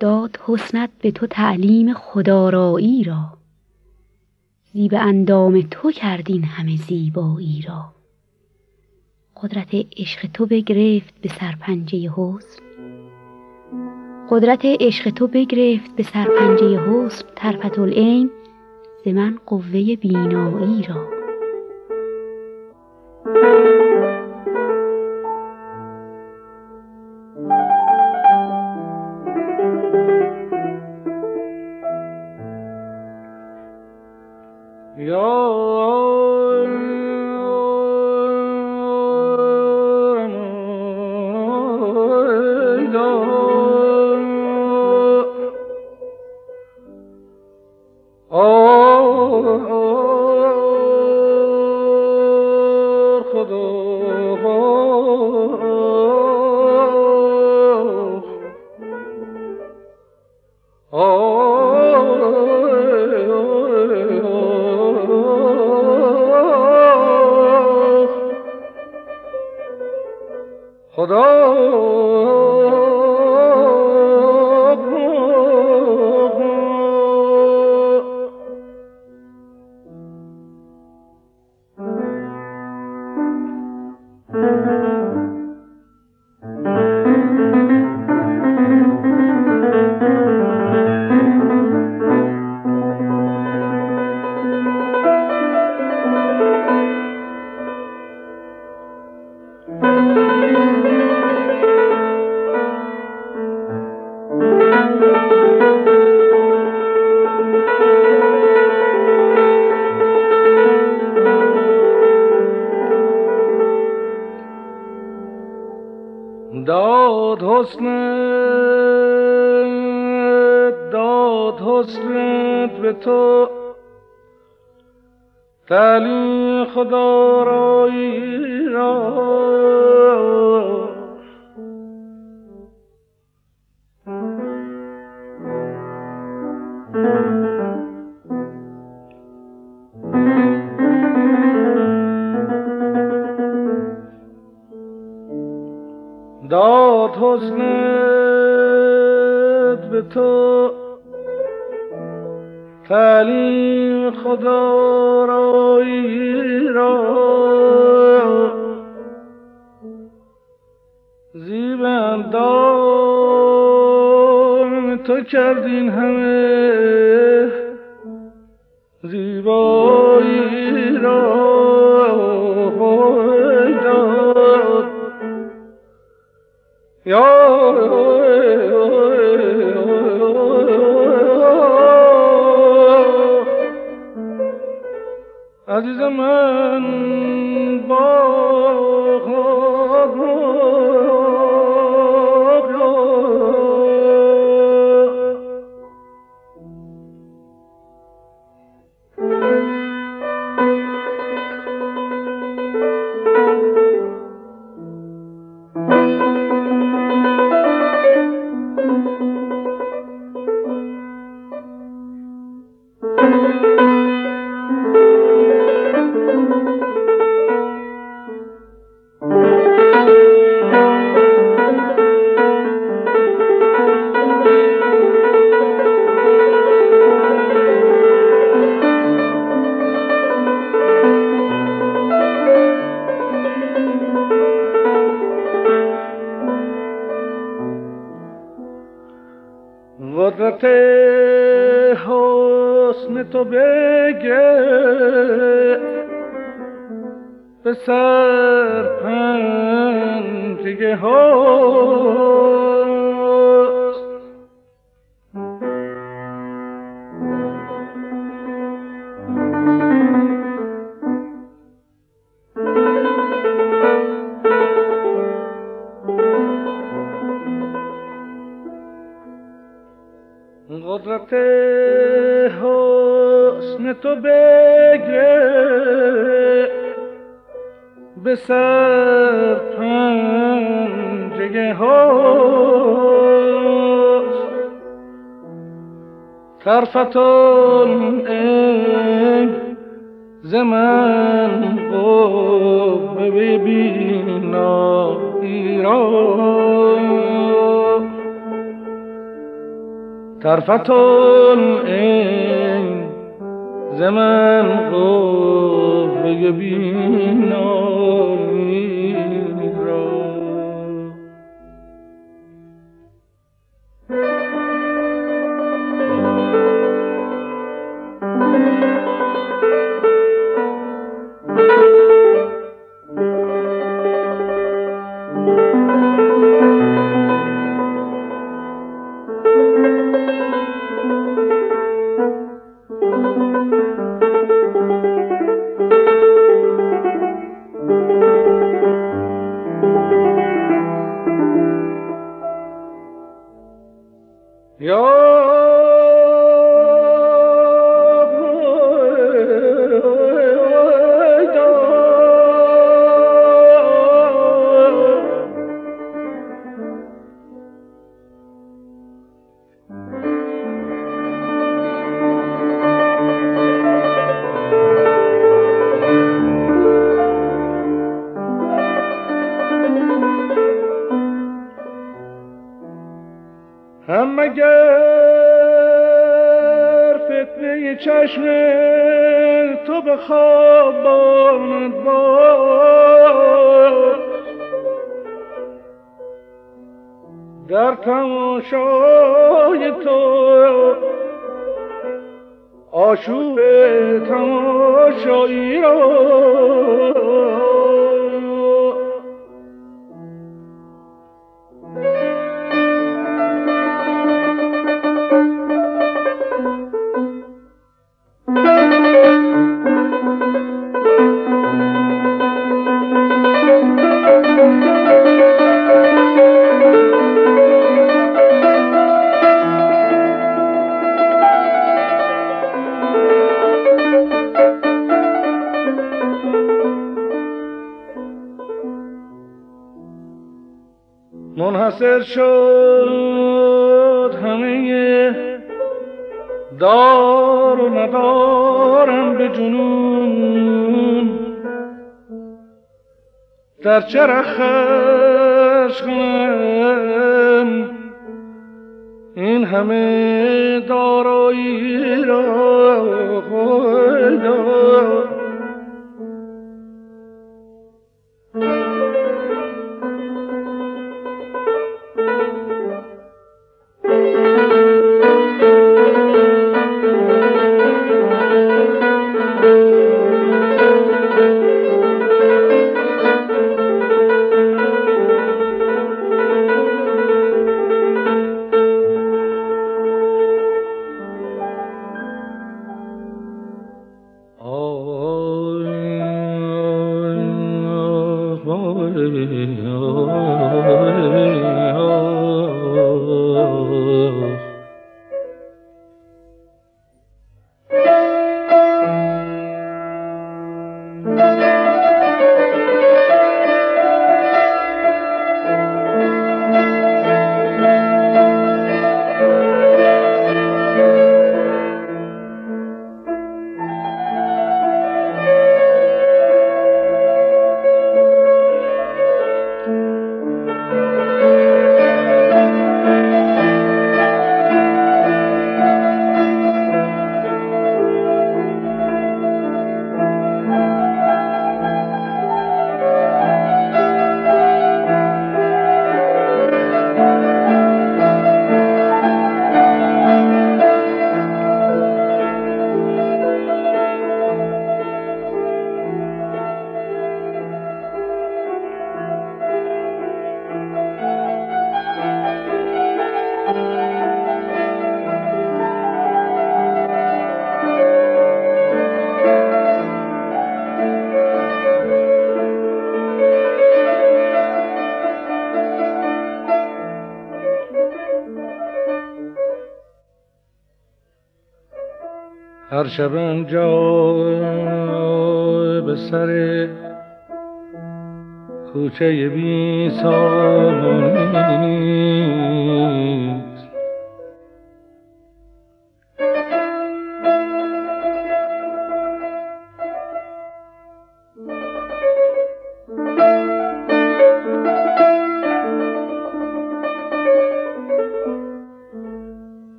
داد حسنت به تو تعلیم خودآرایی را، زیب اندام تو کرد این همه زیبایی را. قدرت عشق تو بگرفت به سرپنجه حسن، قدرت عشق تو بگرفت به سرپنجه حسن طرفة العین ز من قوه بینایی را. داد حسنت به تو تعلیم خودآرایی را، داد حسنت به تو تعلیم خودآرایی را، زیب اندام تو کرد این همه زیبایی را. عزیز من با قدرت حسن تو بگرفت به سرپنجه حسن، قدرت حسن تو بگرفت به سرپنجه حسن طرفة العین ز من قوه بینایی را. طرفت العین ز من قوه بینایی را هم مگر فتنه چشم تو به خواباند باز در تماشای تو آشوب تماشایی را منحصر شد همه دار و ندارم به جنون در چه رخش کنم این همه دارایی را خدا هر شبم جا به سر کوچه بی سامانی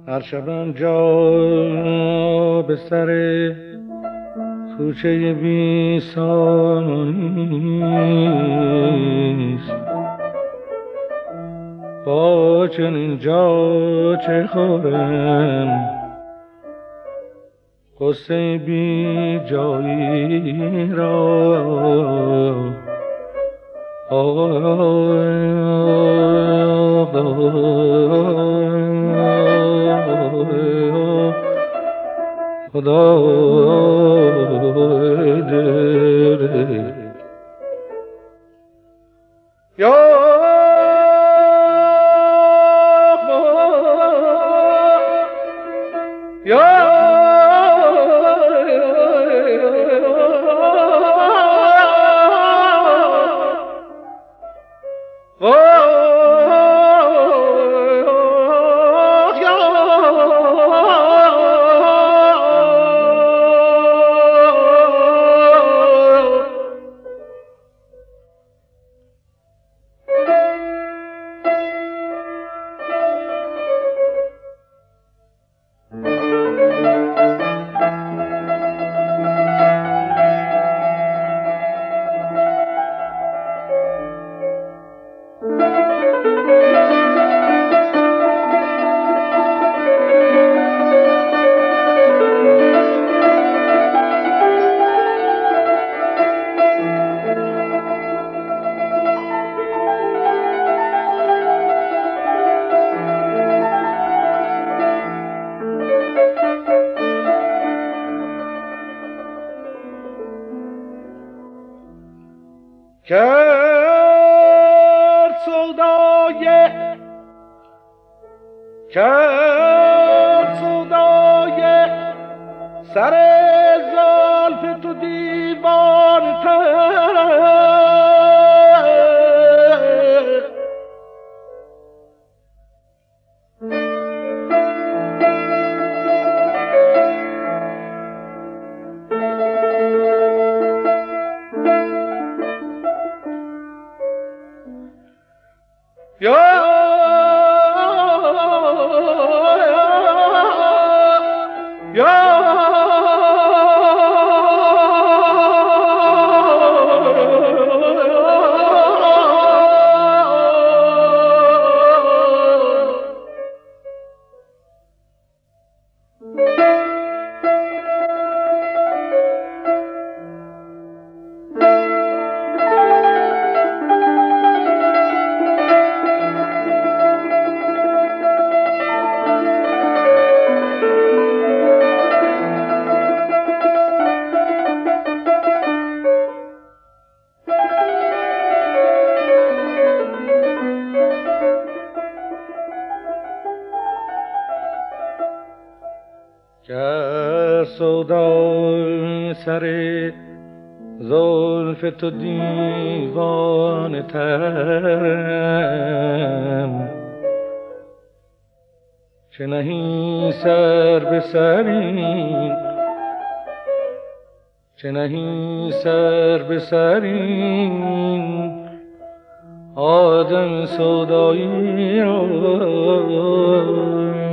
هر شب جا به سر کوچه بی سانیست، با چنین جا چه خورم قصه بی جایی را. خدا دل یا کرد سودای سر زلف تو دیوان تر. که سودای سر زلف تو دیوانه ترم، چه نهی سر به سرین، چه نهی سر به سرین آدم سودایی را.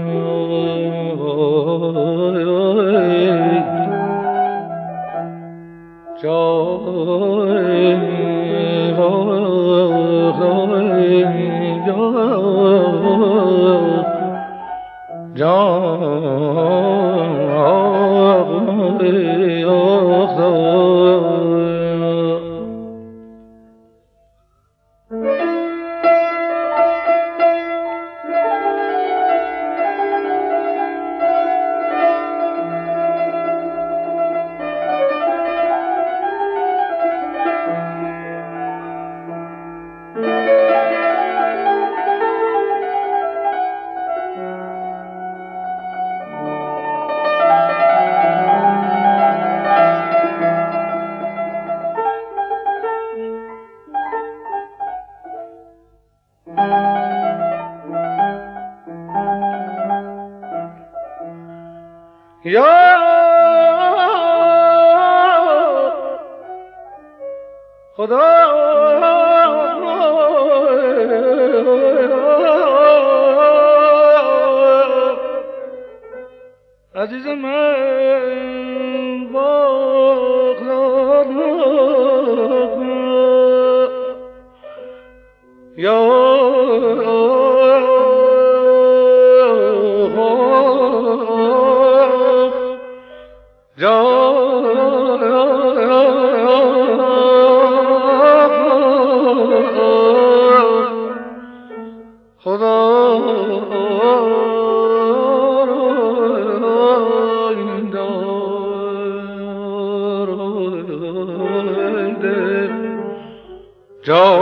یا خدا عزیز من بغلان یا خدا